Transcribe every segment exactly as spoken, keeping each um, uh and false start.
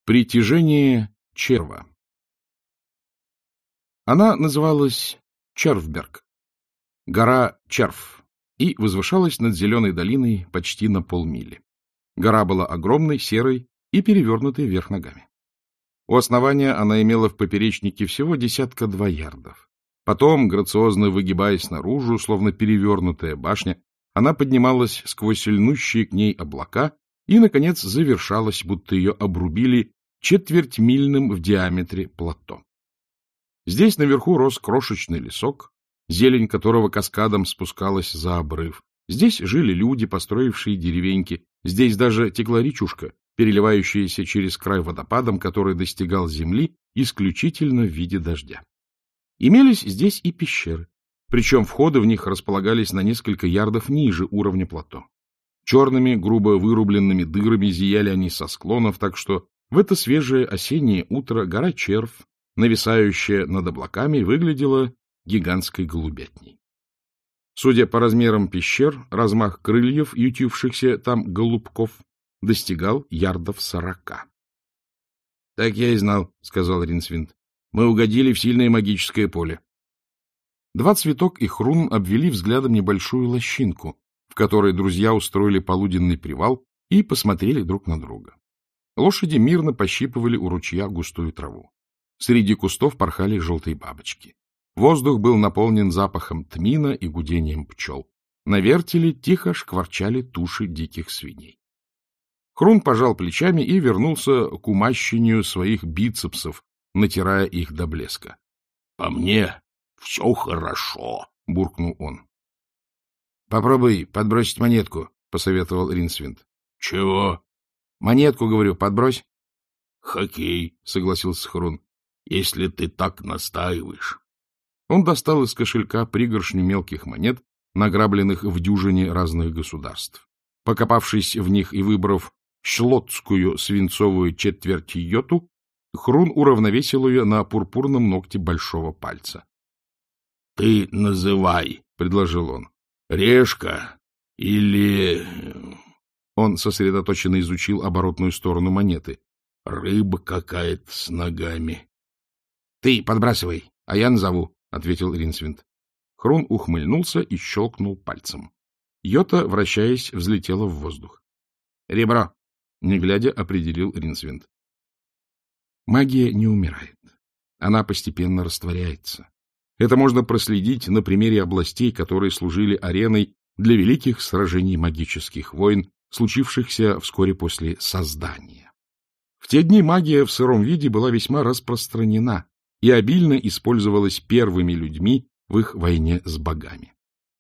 Притяжение черва. Она называлась Червберг, гора Черв, и возвышалась над зеленой долиной почти на полмили. Гора была огромной, серой и перевернутой вверх ногами. У основания она имела в поперечнике всего десятка два ярдов. Потом, грациозно выгибаясь наружу, словно перевернутая башня, она поднималась сквозь льнущие к ней облака и, наконец, завершалась, будто ее обрубили четвертьмильным в диаметре плато. Здесь наверху рос крошечный лесок, зелень которого каскадом спускалась за обрыв. Здесь жили люди, построившие деревеньки. Здесь даже текла речушка, переливающаяся через край водопадом, который достигал земли исключительно в виде дождя. Имелись здесь и пещеры, причем входы в них располагались на несколько ярдов ниже уровня плато. Черными, грубо вырубленными дырами зияли они со склонов, так что в это свежее осеннее утро гора Черв, нависающая над облаками, выглядела гигантской голубятней. Судя по размерам пещер, размах крыльев, ютившихся там голубков, достигал ярдов сорока. — Так я и знал, — сказал Ринсвинд. — Мы угодили в сильное магическое поле. Два Цветок и Хрун обвели взглядом небольшую лощинку, в которой друзья устроили полуденный привал и посмотрели друг на друга. Лошади мирно пощипывали у ручья густую траву. Среди кустов порхали желтые бабочки. Воздух был наполнен запахом тмина и гудением пчел. На вертеле тихо шкварчали туши диких свиней. Хрун пожал плечами и вернулся к умащению своих бицепсов, натирая их до блеска. — По мне все хорошо, — буркнул он. — Попробуй подбросить монетку, — посоветовал Ринсвинд. — Чего? — Монетку, говорю, подбрось. — Хоккей, — согласился Хрун, — если ты так настаиваешь. Он достал из кошелька пригоршню мелких монет, награбленных в дюжине разных государств. Покопавшись в них и выбрав шлоттскую свинцовую четверть йоту, Хрун уравновесил ее на пурпурном ногте большого пальца. — Ты называй, — предложил он, — решка или... Он сосредоточенно изучил оборотную сторону монеты. — Рыба какая-то с ногами. — Ты подбрасывай, а я назову, — ответил Ринсвинд. Хрун ухмыльнулся и щелкнул пальцем. Йота, вращаясь, взлетела в воздух. — Ребро, — не глядя, определил Ринсвинд. Магия не умирает. Она постепенно растворяется. Это можно проследить на примере областей, которые служили ареной для великих сражений магических войн, случившихся вскоре после создания. В те дни магия в сыром виде была весьма распространена и обильно использовалась первыми людьми в их войне с богами.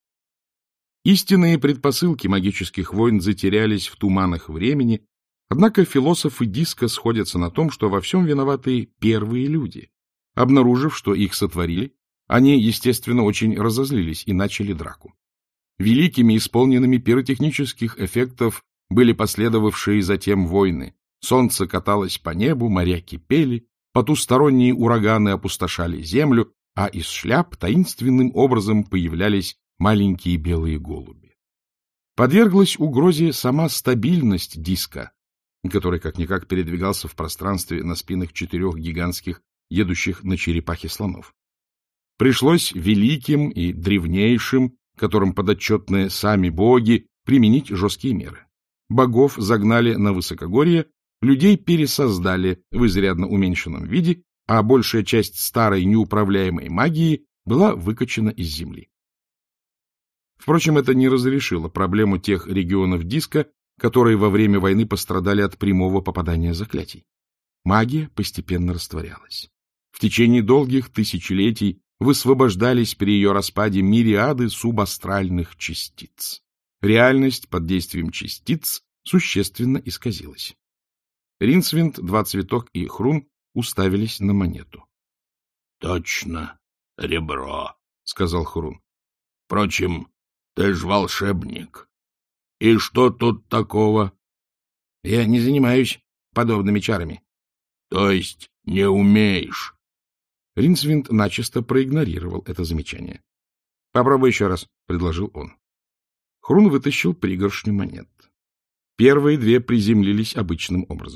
Истинные предпосылки магических войн затерялись в туманах времени, однако философы диска сходятся на том, что во всем виноваты первые люди. Обнаружив, что их сотворили, они, естественно, очень разозлились и начали драку. Великими, исполненными пиротехнических эффектов, были последовавшие затем войны. Солнце каталось по небу, моря кипели, потусторонние ураганы опустошали землю, а из шляп таинственным образом появлялись маленькие белые голуби. Подверглась угрозе сама стабильность диска, который как-никак передвигался в пространстве на спинах четырех гигантских, едущих на черепахе слонов. Пришлось великим и древнейшим, которым подотчетны сами боги, применить жесткие меры. Богов загнали на высокогорье, людей пересоздали в изрядно уменьшенном виде, а большая часть старой неуправляемой магии была выкачана из земли. Впрочем, это не разрешило проблему тех регионов диска, которые во время войны пострадали от прямого попадания заклятий. Магия постепенно растворялась. В течение долгих тысячелетий высвобождались при ее распаде мириады субастральных частиц. Реальность под действием частиц существенно исказилась. Ринсвинд, Два Цветок и Хрун уставились на монету. — Точно, ребро, — сказал Хрун. — Впрочем, ты ж волшебник. И что тут такого? — Я не занимаюсь подобными чарами. — То есть не умеешь? Ринсвинд начисто проигнорировал это замечание. — Попробуй еще раз, — предложил он. Хрун вытащил пригоршню монет. Первые две приземлились обычным образом.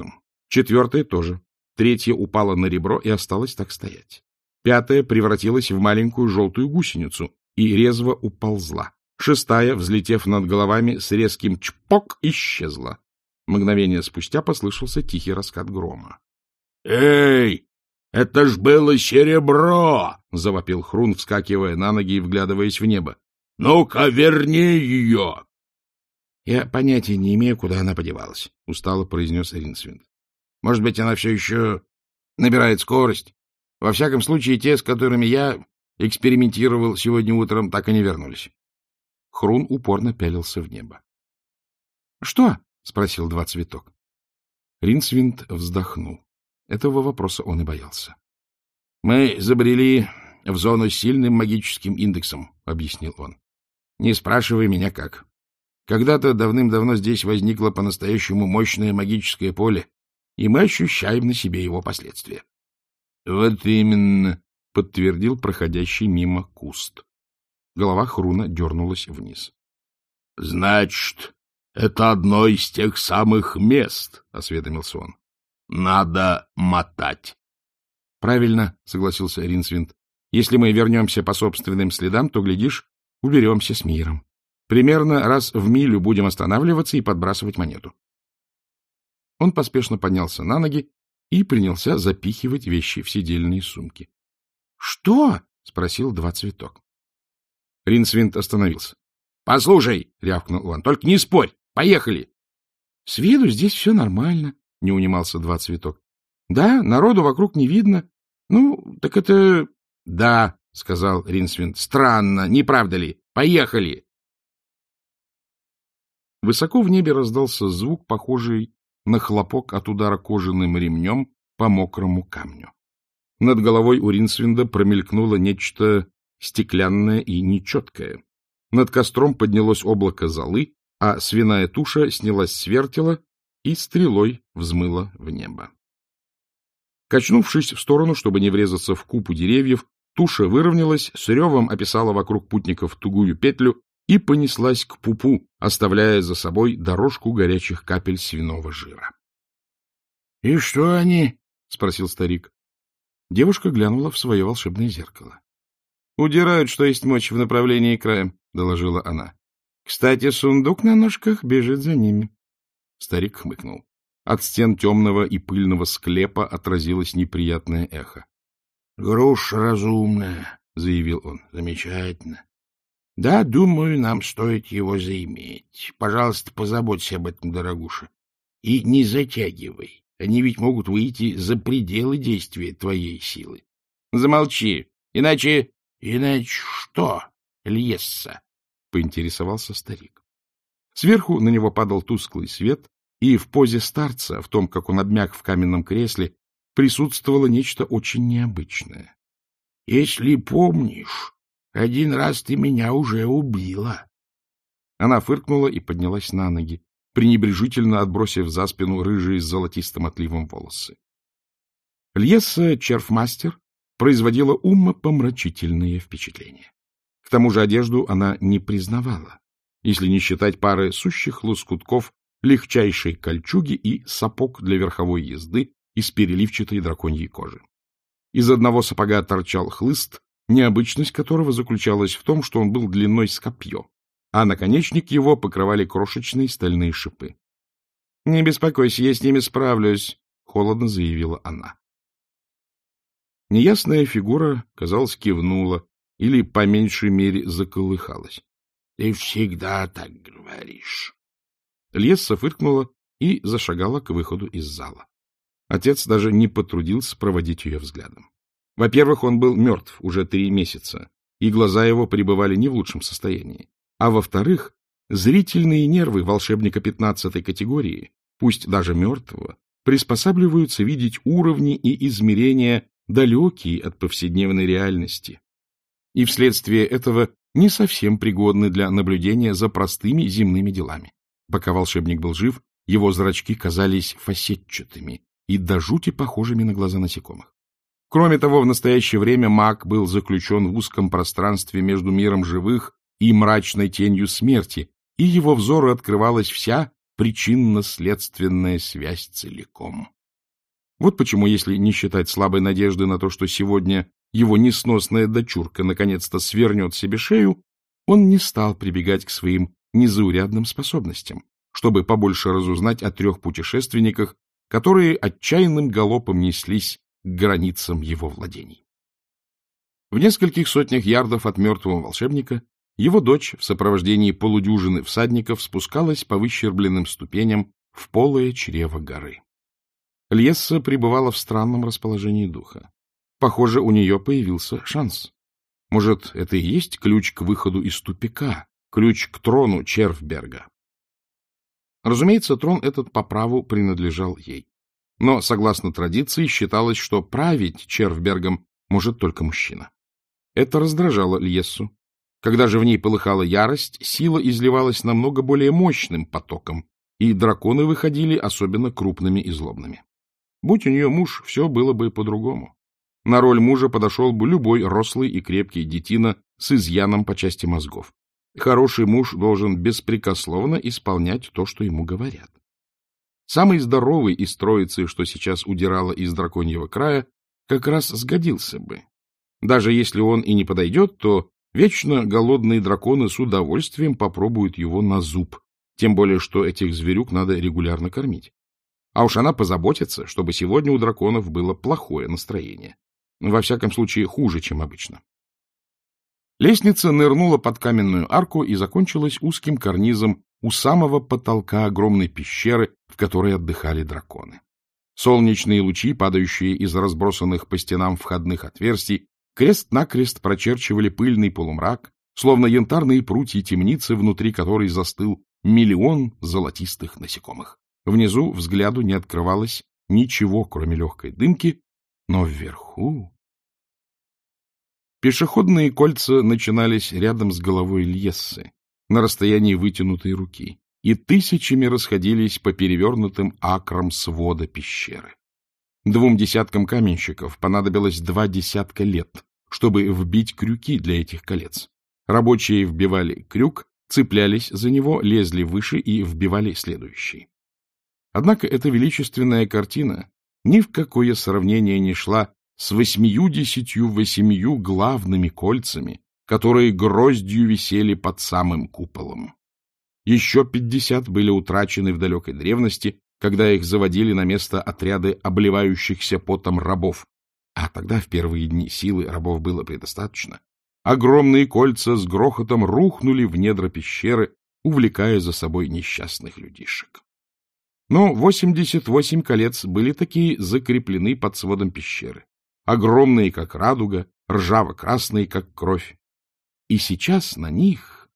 Четвертая тоже. Третья упала на ребро и осталась так стоять. Пятая превратилась в маленькую желтую гусеницу и резво уползла. Шестая, взлетев над головами, с резким чпок исчезла. Мгновение спустя послышался тихий раскат грома. — Эй, это ж было серебро! — завопил Хрун, вскакивая на ноги и вглядываясь в небо. — Ну-ка, верни ее! — Я понятия не имею, куда она подевалась, — устало произнес Ринсвинд. — Может быть, она все еще набирает скорость? Во всяком случае, те, с которыми я экспериментировал сегодня утром, так и не вернулись. Хрун упорно пялился в небо. — Что? — спросил Два Цветок. Ринсвинд вздохнул. Этого вопроса он и боялся. — Мы забрели в зону с сильным магическим индексом, — объяснил он. — Не спрашивай меня, как. Когда-то давным-давно здесь возникло по-настоящему мощное магическое поле, и мы ощущаем на себе его последствия. — Вот именно, — подтвердил проходящий мимо куст. Голова Хруна дернулась вниз. — Значит, это одно из тех самых мест, — осведомился он. — Надо мотать. — Правильно, — согласился Ринсвинд. — Если мы вернемся по собственным следам, то, глядишь, уберемся с миром. Примерно раз в милю будем останавливаться и подбрасывать монету. Он поспешно поднялся на ноги и принялся запихивать вещи в сидельные сумки. — Что? — спросил Два Цветок. Ринсвинд остановился. — Послушай, — рявкнул он, — только не спорь. Поехали. — С виду здесь все нормально, — не унимался Два Цветок. — Да, народу вокруг не видно. Ну, так это... — Да, — сказал Ринсвинд, — странно, не правда ли? Поехали. Высоко в небе раздался звук, похожий на хлопок от удара кожаным ремнем по мокрому камню. Над головой у Ринсвинда промелькнуло нечто стеклянное и нечеткое. Над костром поднялось облако золы, а свиная туша снялась с вертела и стрелой взмыла в небо. Качнувшись в сторону, чтобы не врезаться в купу деревьев, туша выровнялась, с ревом описала вокруг путников тугую петлю и понеслась к пупу, оставляя за собой дорожку горячих капель свиного жира. — И что они? — спросил старик. Девушка глянула в свое волшебное зеркало. — Удирают, что есть мочь, в направлении края, — доложила она. — Кстати, сундук на ножках бежит за ними. Старик хмыкнул. От стен темного и пыльного склепа отразилось неприятное эхо. — Груша разумная, — заявил он. — Замечательно. Да, думаю, нам стоит его заиметь. Пожалуйста, позаботься об этом, дорогуша. И не затягивай. Они ведь могут выйти за пределы действия твоей силы. Замолчи, иначе... Иначе что, Льесса? — поинтересовался старик. Сверху на него падал тусклый свет, и в позе старца, в том, как он обмяк в каменном кресле, присутствовало нечто очень необычное. — Если помнишь... Один раз ты меня уже убила. Она фыркнула и поднялась на ноги, пренебрежительно отбросив за спину рыжие с золотистым отливом волосы. Льесса Черфмастер производила умопомрачительные впечатления. К тому же одежду она не признавала, если не считать пары сущих лоскутков легчайшей кольчуги и сапог для верховой езды из переливчатой драконьей кожи. Из одного сапога торчал хлыст, необычность которого заключалась в том, что он был длиной с копье, а наконечник его покрывали крошечные стальные шипы. — Не беспокойся, я с ними справлюсь, — холодно заявила она. Неясная фигура, казалось, кивнула или, по меньшей мере, заколыхалась. — Ты всегда так говоришь. Льесса фыркнула и зашагала к выходу из зала. Отец даже не потрудился проводить ее взглядом. Во-первых, он был мертв уже три месяца, и глаза его пребывали не в лучшем состоянии. А во-вторых, зрительные нервы волшебника пятнадцатой категории, пусть даже мертвого, приспосабливаются видеть уровни и измерения, далекие от повседневной реальности, и вследствие этого не совсем пригодны для наблюдения за простыми земными делами. Пока волшебник был жив, его зрачки казались фасетчатыми и до жути похожими на глаза насекомых. Кроме того, в настоящее время маг был заключен в узком пространстве между миром живых и мрачной тенью смерти, и его взору открывалась вся причинно-следственная связь целиком. Вот почему, если не считать слабой надежды на то, что сегодня его несносная дочурка наконец-то свернет себе шею, он не стал прибегать к своим незаурядным способностям, чтобы побольше разузнать о трех путешественниках, которые отчаянным галопом неслись к границам его владений. В нескольких сотнях ярдов от мертвого волшебника его дочь в сопровождении полудюжины всадников спускалась по выщербленным ступеням в полое чрево горы. Льесса пребывала в странном расположении духа. Похоже, у нее появился шанс. Может, это и есть ключ к выходу из тупика, ключ к трону Червберга. Разумеется, трон этот по праву принадлежал ей. Но, согласно традиции, считалось, что править Червбергом может только мужчина. Это раздражало Льессу. Когда же в ней полыхала ярость, сила изливалась намного более мощным потоком, и драконы выходили особенно крупными и злобными. Будь у нее муж, все было бы по-другому. На роль мужа подошел бы любой рослый и крепкий детина с изъяном по части мозгов. Хороший муж должен беспрекословно исполнять то, что ему говорят. Самый здоровый из троицы, что сейчас удирала из драконьего края, как раз сгодился бы. Даже если он и не подойдет, то вечно голодные драконы с удовольствием попробуют его на зуб, тем более что этих зверюк надо регулярно кормить. А уж она позаботится, чтобы сегодня у драконов было плохое настроение. Во всяком случае, хуже, чем обычно. Лестница нырнула под каменную арку и закончилась узким карнизом у самого потолка огромной пещеры, в которой отдыхали драконы. Солнечные лучи, падающие из разбросанных по стенам входных отверстий, крест-накрест прочерчивали пыльный полумрак, словно янтарные прутья темницы, внутри которой застыл миллион золотистых насекомых. Внизу взгляду не открывалось ничего, кроме легкой дымки, но вверху... Пешеходные кольца начинались рядом с головой Льессы, на расстоянии вытянутой руки, и тысячами расходились по перевернутым акрам свода пещеры. Двум десяткам каменщиков понадобилось два десятка лет, чтобы вбить крюки для этих колец. Рабочие вбивали крюк, цеплялись за него, лезли выше и вбивали следующий. Однако эта величественная картина ни в какое сравнение не шла с восьмиюдесятью восемью главными кольцами, которые гроздью висели под самым куполом. Еще пятьдесят были утрачены в далекой древности, когда их заводили на место отряды обливающихся потом рабов. А тогда в первые дни силы рабов было предостаточно. Огромные кольца с грохотом рухнули в недра пещеры, увлекая за собой несчастных людишек. Но восемьдесят восемь колец были такие закреплены под сводом пещеры, огромные, как радуга, ржаво-красные, как кровь. И сейчас на них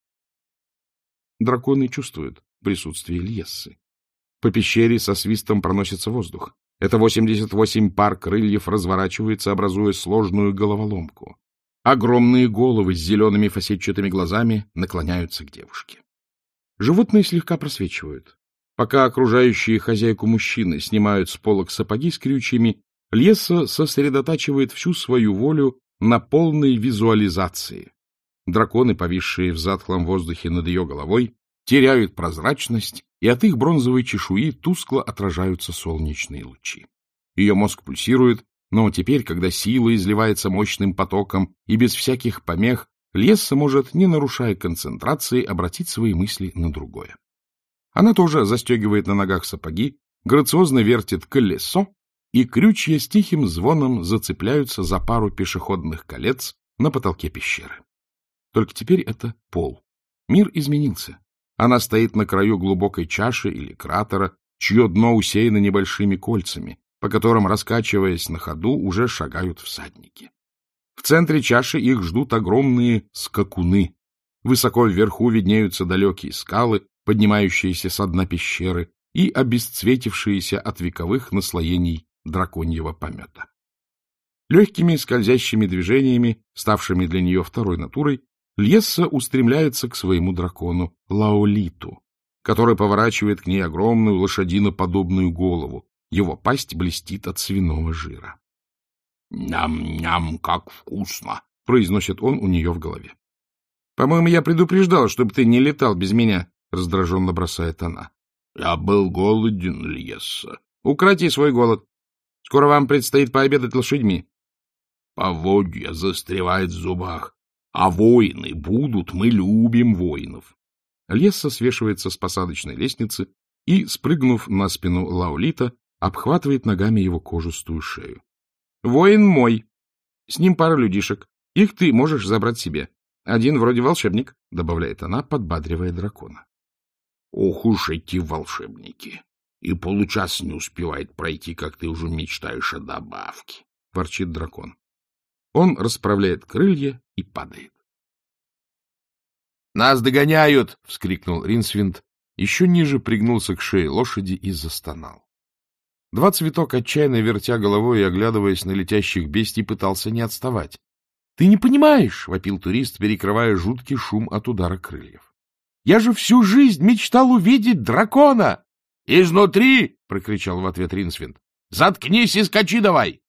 драконы чувствуют присутствие Льессы. По пещере со свистом проносится воздух. Это восемьдесят восемь пар крыльев разворачивается, образуя сложную головоломку. Огромные головы с зелеными фасетчатыми глазами наклоняются к девушке. Животные слегка просвечивают. Пока окружающие хозяйку мужчины снимают с полок сапоги с крючьями, Льесса сосредотачивает всю свою волю на полной визуализации. Драконы, повисшие в затхлом воздухе над ее головой, теряют прозрачность, и от их бронзовой чешуи тускло отражаются солнечные лучи. Ее мозг пульсирует, но теперь, когда сила изливается мощным потоком и без всяких помех, Льесса может, не нарушая концентрации, обратить свои мысли на другое. Она тоже застегивает на ногах сапоги, грациозно вертит колесо, и крючья с тихим звоном зацепляются за пару пешеходных колец на потолке пещеры. Только теперь это пол. Мир изменился. Она стоит на краю глубокой чаши или кратера, чье дно усеяно небольшими кольцами, по которым, раскачиваясь на ходу, уже шагают всадники. В центре чаши их ждут огромные скакуны. Высоко вверху виднеются далекие скалы, поднимающиеся со дна пещеры и обесцветившиеся от вековых наслоений драконьего помета. Легкими скользящими движениями, ставшими для нее второй натурой, Льесса устремляется к своему дракону Лаолиту, который поворачивает к ней огромную лошадиноподобную голову. Его пасть блестит от свиного жира. «Ням-ням, как вкусно!» — произносит он у нее в голове. «По-моему, я предупреждал, чтобы ты не летал без меня», — раздраженно бросает она. «Я был голоден, Льесса». «Укроти свой голод». Скоро вам предстоит пообедать лошадьми. Поводья застревают в зубах. А воины будут, мы любим воинов. Льесса свешивается с посадочной лестницы и, спрыгнув на спину Лаолита, обхватывает ногами его кожистую шею. — Воин мой. С ним пара людишек. Их ты можешь забрать себе. Один вроде волшебник, — добавляет она, подбадривая дракона. — Ох уж эти волшебники! И получаса не успевает пройти, как ты уже мечтаешь о добавке, — ворчит дракон. Он расправляет крылья и падает. — Нас догоняют! — вскрикнул Ринсвинд, еще ниже пригнулся к шее лошади и застонал. Два цветок, отчаянно вертя головой и оглядываясь на летящих бестий, пытался не отставать. — Ты не понимаешь! — вопил турист, перекрывая жуткий шум от удара крыльев. — Я же всю жизнь мечтал увидеть дракона! — Изнутри! — прокричал в ответ Ринсвинд. — Заткнись и скачи давай!